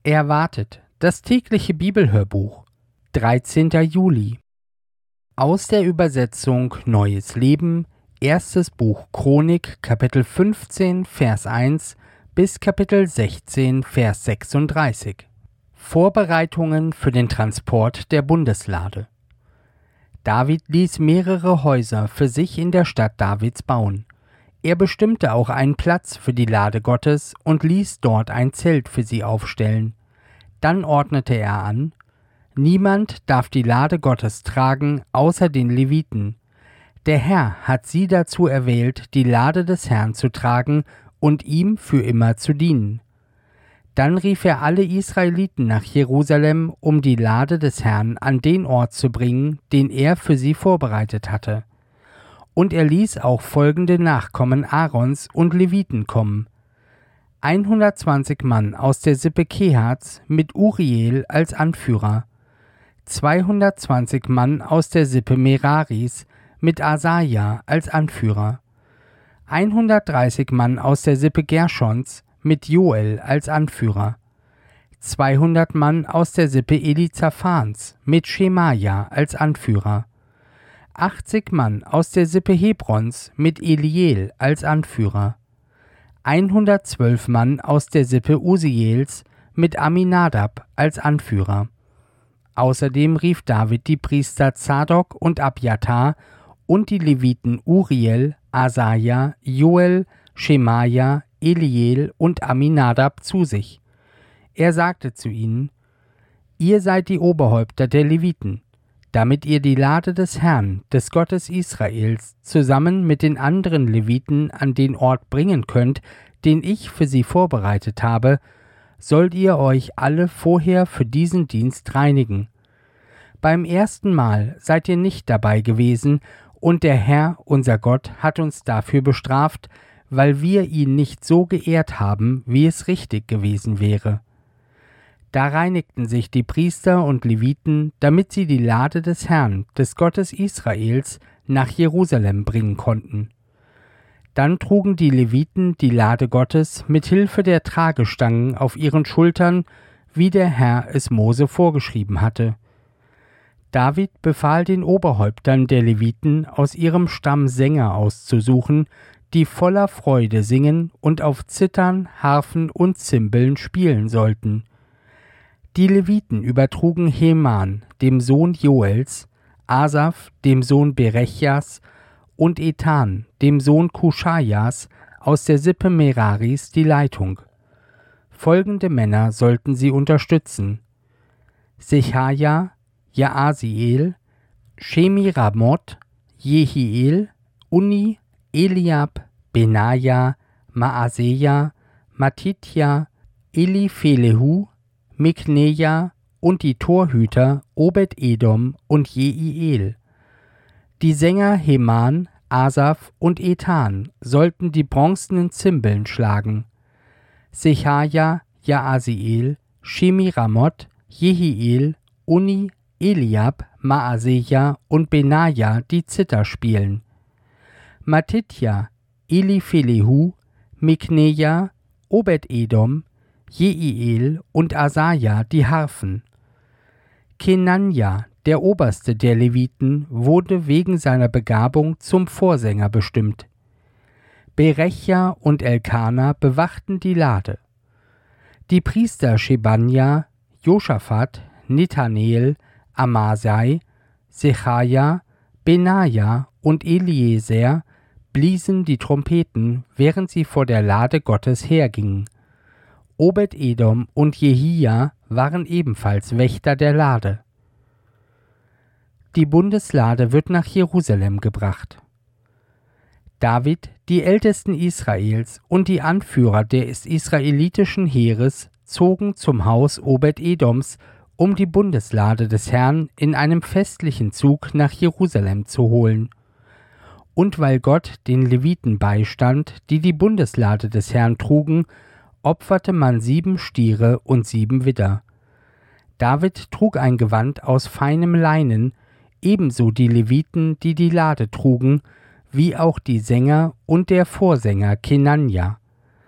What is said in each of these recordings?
Erwartet, das tägliche Bibelhörbuch, 13. Juli. Aus der Übersetzung Neues Leben, erstes Buch Chronik, Kapitel 15, Vers 1 bis Kapitel 16, Vers 36. Vorbereitungen für den Transport der Bundeslade. David ließ mehrere Häuser für sich in der Stadt Davids bauen. Er bestimmte auch einen Platz für die Lade Gottes und ließ dort ein Zelt für sie aufstellen. Dann ordnete er an: Niemand darf die Lade Gottes tragen, außer den Leviten. Der Herr hat sie dazu erwählt, die Lade des Herrn zu tragen und ihm für immer zu dienen. Dann rief er alle Israeliten nach Jerusalem, um die Lade des Herrn an den Ort zu bringen, den er für sie vorbereitet hatte. Und er ließ auch folgende Nachkommen Aarons und Leviten kommen: 120 Mann aus der Sippe Kehats mit Uriel als Anführer, 220 Mann aus der Sippe Meraris mit Asaja als Anführer, 130 Mann aus der Sippe Gerschons mit Joel als Anführer, 200 Mann aus der Sippe Elizaphans mit Schemaja als Anführer, 80 Mann aus der Sippe Hebrons mit Eliel als Anführer, 112 Mann aus der Sippe Usiels mit Aminadab als Anführer. Außerdem rief David die Priester Zadok und Abjatar und die Leviten Uriel, Asaja, Joel, Schemaja, Eliel und Aminadab zu sich. Er sagte zu ihnen: Ihr seid die Oberhäupter der Leviten, damit ihr die Lade des Herrn, des Gottes Israels, zusammen mit den anderen Leviten an den Ort bringen könnt, den ich für sie vorbereitet habe, sollt ihr euch alle vorher für diesen Dienst reinigen. Beim ersten Mal seid ihr nicht dabei gewesen, und der Herr, unser Gott, hat uns dafür bestraft, weil wir ihn nicht so geehrt haben, wie es richtig gewesen wäre. Da reinigten sich die Priester und Leviten, damit sie die Lade des Herrn, des Gottes Israels, nach Jerusalem bringen konnten. Dann trugen die Leviten die Lade Gottes mit Hilfe der Tragestangen auf ihren Schultern, wie der Herr es Mose vorgeschrieben hatte. David befahl den Oberhäuptern der Leviten, aus ihrem Stamm Sänger auszusuchen, die voller Freude singen und auf Zithern, Harfen und Zimbeln spielen sollten. Die Leviten übertrugen Heman, dem Sohn Joels, Asaf, dem Sohn Berechjas, und Ethan, dem Sohn Kuschajas, aus der Sippe Meraris die Leitung. Folgende Männer sollten sie unterstützen: Sechaja, Jaasiel, Shemiramoth, Jehiel, Uni, Eliab, Benaja, Maaseja, Matithja, Eliphelehu, Mikneja und die Torhüter Obed-Edom und Jeiel. Die Sänger Heman, Asaf und Ethan sollten die bronzenen Zimbeln schlagen. Sechaja, Jaasiel, Shemiramoth, Jehiel, Uni, Eliab, Maaseja und Benaja die Zither spielen. Matithja, Eliphelehu, Mikneja, Obed-Edom, Jeiel und Asaja die Harfen. Kenanja, der oberste der Leviten, wurde wegen seiner Begabung zum Vorsänger bestimmt. Berechja und Elkana bewachten die Lade. Die Priester Schebanja, Joschafat, Nethanel, Amasai, Sechaja, Benaja und Eliezer bliesen die Trompeten, während sie vor der Lade Gottes hergingen. Obed-Edom und Jehia waren ebenfalls Wächter der Lade. Die Bundeslade wird nach Jerusalem gebracht. David, die Ältesten Israels und die Anführer des israelitischen Heeres zogen zum Haus Obed-Edoms, um die Bundeslade des Herrn in einem festlichen Zug nach Jerusalem zu holen. Und weil Gott den Leviten beistand, die die Bundeslade des Herrn trugen, opferte man 7 Stiere und 7 Widder. David trug ein Gewand aus feinem Leinen, ebenso die Leviten, die die Lade trugen, wie auch die Sänger und der Vorsänger Kenanja.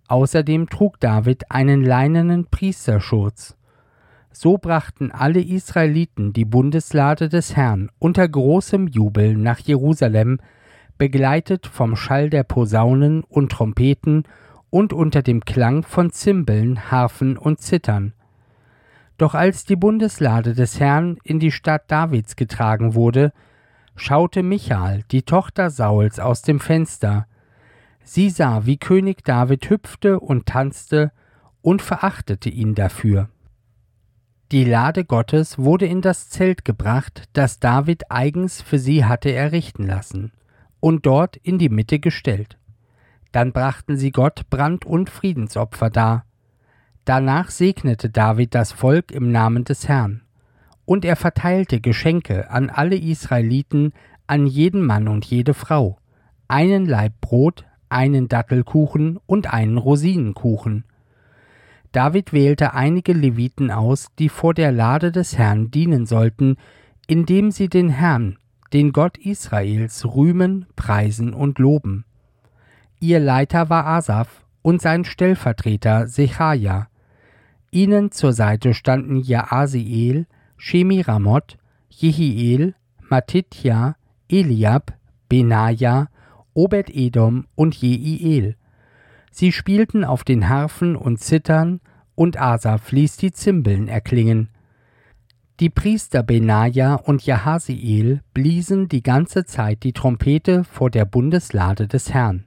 Außerdem trug David einen leinenen Priesterschurz. So brachten alle Israeliten die Bundeslade des Herrn unter großem Jubel nach Jerusalem, begleitet vom Schall der Posaunen und Trompeten und unter dem Klang von Zimbeln, Harfen und Zithern. Doch als die Bundeslade des Herrn in die Stadt Davids getragen wurde, schaute Michal, die Tochter Sauls, aus dem Fenster. Sie sah, wie König David hüpfte und tanzte und verachtete ihn dafür. Die Lade Gottes wurde in das Zelt gebracht, das David eigens für sie hatte errichten lassen, und dort in die Mitte gestellt. Dann brachten sie Gott Brand- und Friedensopfer dar. Danach segnete David das Volk im Namen des Herrn. Und er verteilte Geschenke an alle Israeliten, an jeden Mann und jede Frau, einen Laib Brot, einen Dattelkuchen und einen Rosinenkuchen. David wählte einige Leviten aus, die vor der Lade des Herrn dienen sollten, indem sie den Herrn, den Gott Israels, rühmen, preisen und loben. Ihr Leiter war Asaf und sein Stellvertreter Sechaja. Ihnen zur Seite standen Jaasiel, Shemiramoth, Jehiel, Mattitja, Eliab, Benaja, Obed-Edom und Jeiel. Sie spielten auf den Harfen und Zithern, und Asaf ließ die Zimbeln erklingen. Die Priester Benaja und Jaasiel bliesen die ganze Zeit die Trompete vor der Bundeslade des Herrn.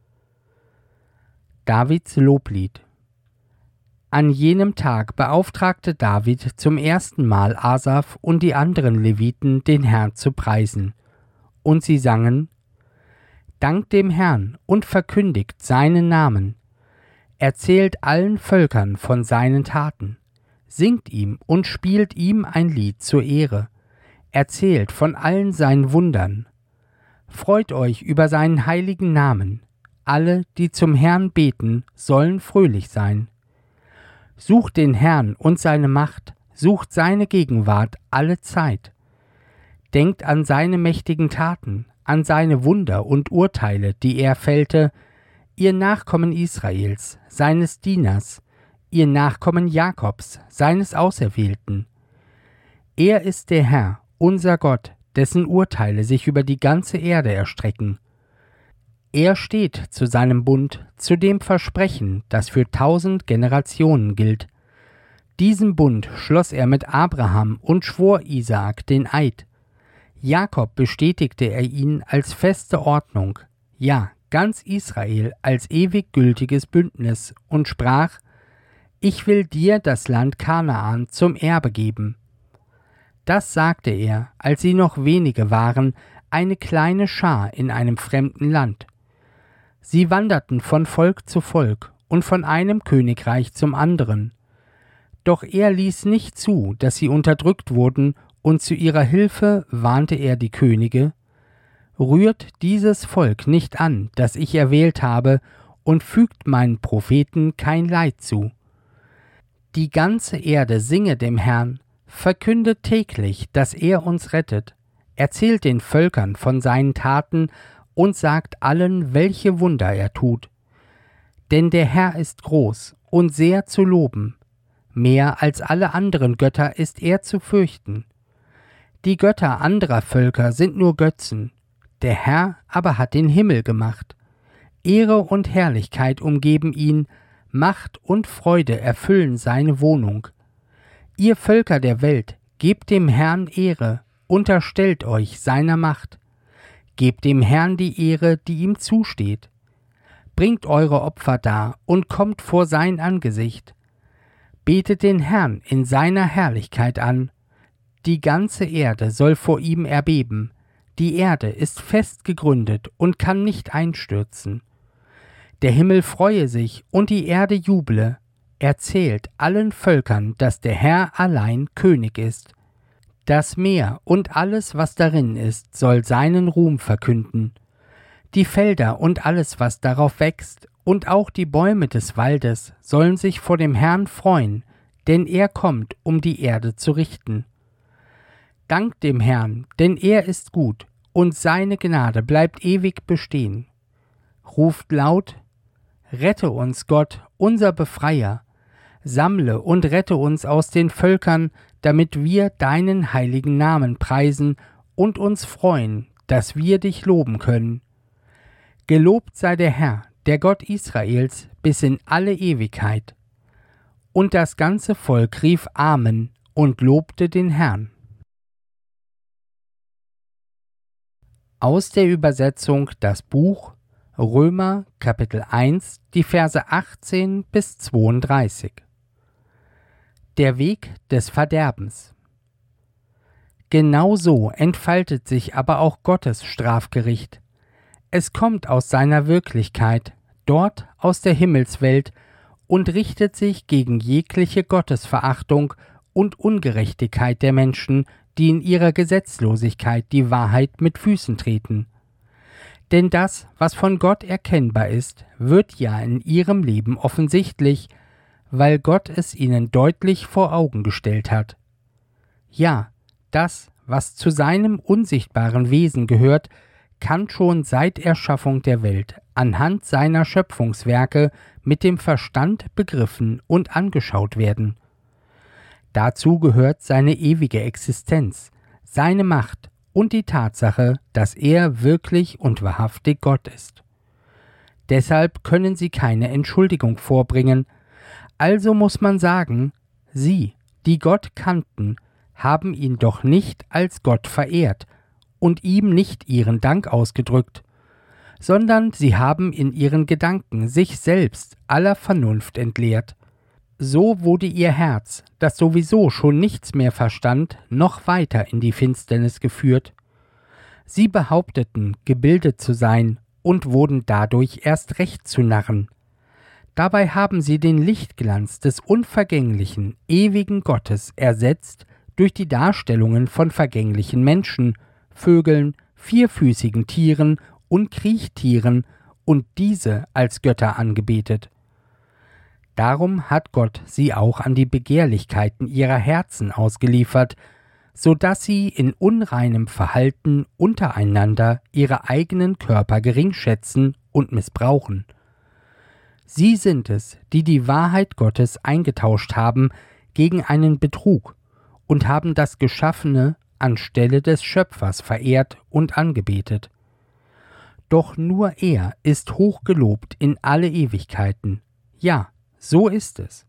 Davids Loblied. An jenem Tag beauftragte David zum ersten Mal Asaf und die anderen Leviten, den Herrn zu preisen. Und sie sangen: Dankt dem Herrn und verkündigt seinen Namen. Erzählt allen Völkern von seinen Taten. Singt ihm und spielt ihm ein Lied zur Ehre. Erzählt von allen seinen Wundern. Freut euch über seinen heiligen Namen. Alle, die zum Herrn beten, sollen fröhlich sein. Sucht den Herrn und seine Macht, sucht seine Gegenwart alle Zeit. Denkt an seine mächtigen Taten, an seine Wunder und Urteile, die er fällte, ihr Nachkommen Israels, seines Dieners, ihr Nachkommen Jakobs, seines Auserwählten. Er ist der Herr, unser Gott, dessen Urteile sich über die ganze Erde erstrecken. Er steht zu seinem Bund, zu dem Versprechen, das für 1000 Generationen gilt. Diesen Bund schloss er mit Abraham und schwor Isaak den Eid. Jakob bestätigte er ihn als feste Ordnung, ja, ganz Israel als ewig gültiges Bündnis, und sprach: Ich will dir das Land Kanaan zum Erbe geben. Das sagte er, als sie noch wenige waren, eine kleine Schar in einem fremden Land. Sie wanderten von Volk zu Volk und von einem Königreich zum anderen. Doch er ließ nicht zu, dass sie unterdrückt wurden, und zu ihrer Hilfe warnte er die Könige: Rührt dieses Volk nicht an, das ich erwählt habe, und fügt meinen Propheten kein Leid zu. Die ganze Erde singe dem Herrn, verkündet täglich, dass er uns rettet, erzählt den Völkern von seinen Taten und sagt allen, welche Wunder er tut. Denn der Herr ist groß und sehr zu loben. Mehr als alle anderen Götter ist er zu fürchten. Die Götter anderer Völker sind nur Götzen. Der Herr aber hat den Himmel gemacht. Ehre und Herrlichkeit umgeben ihn, Macht und Freude erfüllen seine Wohnung. Ihr Völker der Welt, gebt dem Herrn Ehre, unterstellt euch seiner Macht. Gebt dem Herrn die Ehre, die ihm zusteht. Bringt eure Opfer dar und kommt vor sein Angesicht. Betet den Herrn in seiner Herrlichkeit an. Die ganze Erde soll vor ihm erbeben. Die Erde ist fest gegründet und kann nicht einstürzen. Der Himmel freue sich und die Erde juble. Erzählt allen Völkern, dass der Herr allein König ist. Das Meer und alles, was darin ist, soll seinen Ruhm verkünden. Die Felder und alles, was darauf wächst, und auch die Bäume des Waldes sollen sich vor dem Herrn freuen, denn er kommt, um die Erde zu richten. Dankt dem Herrn, denn er ist gut, und seine Gnade bleibt ewig bestehen. Ruft laut: Rette uns, Gott, unser Befreier. Sammle und rette uns aus den Völkern, damit wir deinen heiligen Namen preisen und uns freuen, dass wir dich loben können. Gelobt sei der Herr, der Gott Israels, bis in alle Ewigkeit. Und das ganze Volk rief Amen und lobte den Herrn. Aus der Übersetzung das Buch Römer Kapitel 1, die Verse 18 bis 32. Der Weg des Verderbens. Genauso entfaltet sich aber auch Gottes Strafgericht. Es kommt aus seiner Wirklichkeit, dort aus der Himmelswelt, und richtet sich gegen jegliche Gottesverachtung und Ungerechtigkeit der Menschen, die in ihrer Gesetzlosigkeit die Wahrheit mit Füßen treten. Denn das, was von Gott erkennbar ist, wird ja in ihrem Leben offensichtlich, weil Gott es ihnen deutlich vor Augen gestellt hat. Ja, das, was zu seinem unsichtbaren Wesen gehört, kann schon seit Erschaffung der Welt anhand seiner Schöpfungswerke mit dem Verstand begriffen und angeschaut werden. Dazu gehört seine ewige Existenz, seine Macht und die Tatsache, dass er wirklich und wahrhaftig Gott ist. Deshalb können sie keine Entschuldigung vorbringen, also muss man sagen, sie, die Gott kannten, haben ihn doch nicht als Gott verehrt und ihm nicht ihren Dank ausgedrückt, sondern sie haben in ihren Gedanken sich selbst aller Vernunft entleert. So wurde ihr Herz, das sowieso schon nichts mehr verstand, noch weiter in die Finsternis geführt. Sie behaupteten, gebildet zu sein und wurden dadurch erst recht zu Narren. Dabei haben sie den Lichtglanz des unvergänglichen, ewigen Gottes ersetzt durch die Darstellungen von vergänglichen Menschen, Vögeln, vierfüßigen Tieren und Kriechtieren und diese als Götter angebetet. Darum hat Gott sie auch an die Begehrlichkeiten ihrer Herzen ausgeliefert, so dass sie in unreinem Verhalten untereinander ihre eigenen Körper geringschätzen und missbrauchen. Sie sind es, die die Wahrheit Gottes eingetauscht haben gegen einen Betrug und haben das Geschaffene anstelle des Schöpfers verehrt und angebetet. Doch nur er ist hochgelobt in alle Ewigkeiten. Ja, so ist es.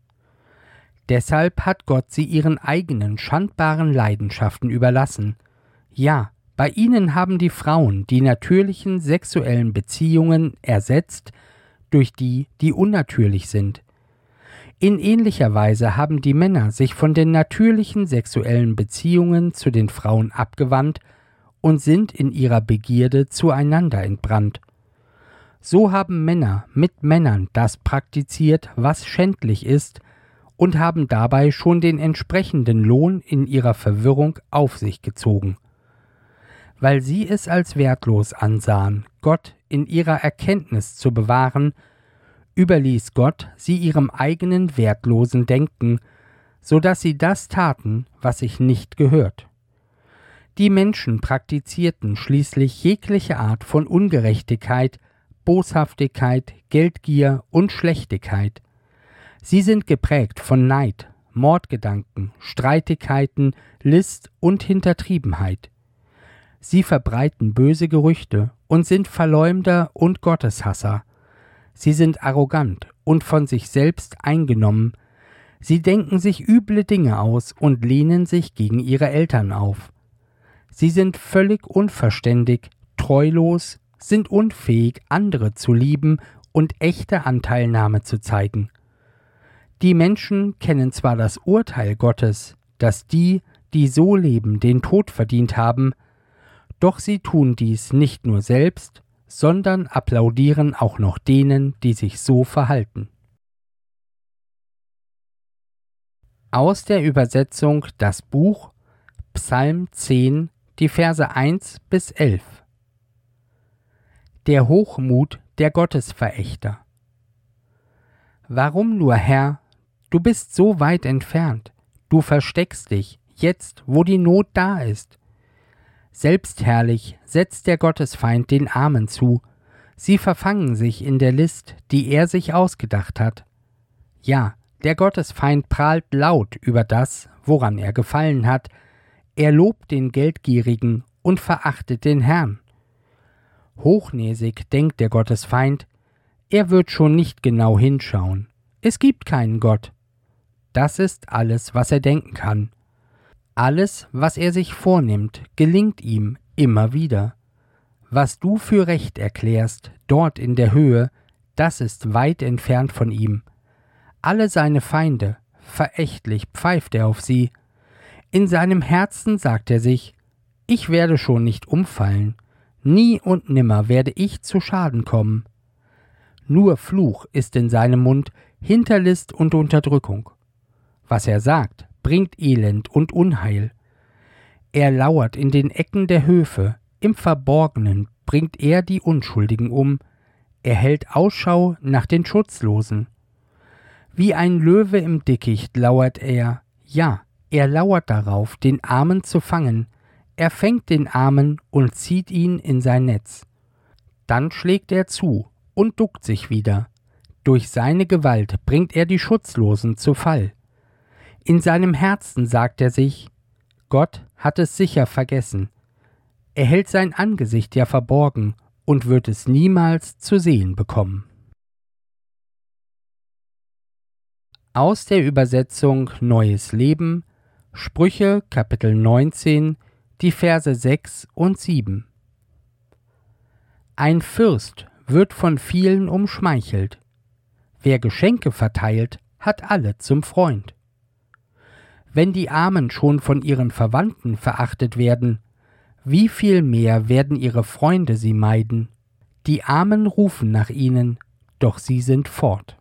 Deshalb hat Gott sie ihren eigenen schandbaren Leidenschaften überlassen. Ja, bei ihnen haben die Frauen die natürlichen sexuellen Beziehungen ersetzt durch die, die unnatürlich sind. In ähnlicher Weise haben die Männer sich von den natürlichen sexuellen Beziehungen zu den Frauen abgewandt und sind in ihrer Begierde zueinander entbrannt. So haben Männer mit Männern das praktiziert, was schändlich ist, und haben dabei schon den entsprechenden Lohn in ihrer Verwirrung auf sich gezogen. Weil sie es als wertlos ansahen, Gott in ihrer Erkenntnis zu bewahren, überließ Gott sie ihrem eigenen wertlosen Denken, so dass sie das taten, was sich nicht gehört. Die Menschen praktizierten schließlich jegliche Art von Ungerechtigkeit, Boshaftigkeit, Geldgier und Schlechtigkeit. Sie sind geprägt von Neid, Mordgedanken, Streitigkeiten, List und Hintertriebenheit. Sie verbreiten böse Gerüchte und sind Verleumder und Gotteshasser. Sie sind arrogant und von sich selbst eingenommen. Sie denken sich üble Dinge aus und lehnen sich gegen ihre Eltern auf. Sie sind völlig unverständig, treulos, sind unfähig, andere zu lieben und echte Anteilnahme zu zeigen. Die Menschen kennen zwar das Urteil Gottes, dass die, die so leben, den Tod verdient haben, doch sie tun dies nicht nur selbst, sondern applaudieren auch noch denen, die sich so verhalten. Aus der Übersetzung das Buch Psalm 10, die Verse 1 bis 11. Der Hochmut der Gottesverächter. Warum nur, Herr? Du bist so weit entfernt. Du versteckst dich, jetzt, wo die Not da ist. Selbstherrlich setzt der Gottesfeind den Armen zu. Sie verfangen sich in der List, die er sich ausgedacht hat. Ja, der Gottesfeind prahlt laut über das, woran er gefallen hat. Er lobt den Geldgierigen und verachtet den Herrn. Hochnäsig denkt der Gottesfeind, er wird schon nicht genau hinschauen. Es gibt keinen Gott. Das ist alles, was er denken kann. Alles, was er sich vornimmt, gelingt ihm immer wieder. Was du für recht erklärst, dort in der Höhe, das ist weit entfernt von ihm. Alle seine Feinde, verächtlich pfeift er auf sie. In seinem Herzen sagt er sich, ich werde schon nicht umfallen, nie und nimmer werde ich zu Schaden kommen. Nur Fluch ist in seinem Mund, Hinterlist und Unterdrückung. Was er sagt, bringt Elend und Unheil. Er lauert in den Ecken der Höfe, im Verborgenen bringt er die Unschuldigen um, er hält Ausschau nach den Schutzlosen. Wie ein Löwe im Dickicht lauert er, ja, er lauert darauf, den Armen zu fangen, er fängt den Armen und zieht ihn in sein Netz. Dann schlägt er zu und duckt sich wieder. Durch seine Gewalt bringt er die Schutzlosen zu Fall. In seinem Herzen sagt er sich, Gott hat es sicher vergessen. Er hält sein Angesicht ja verborgen und wird es niemals zu sehen bekommen. Aus der Übersetzung Neues Leben, Sprüche Kapitel 19, die Verse 6 und 7. Ein Fürst wird von vielen umschmeichelt. Wer Geschenke verteilt, hat alle zum Freund. Wenn die Armen schon von ihren Verwandten verachtet werden, wie viel mehr werden ihre Freunde sie meiden? Die Armen rufen nach ihnen, doch sie sind fort.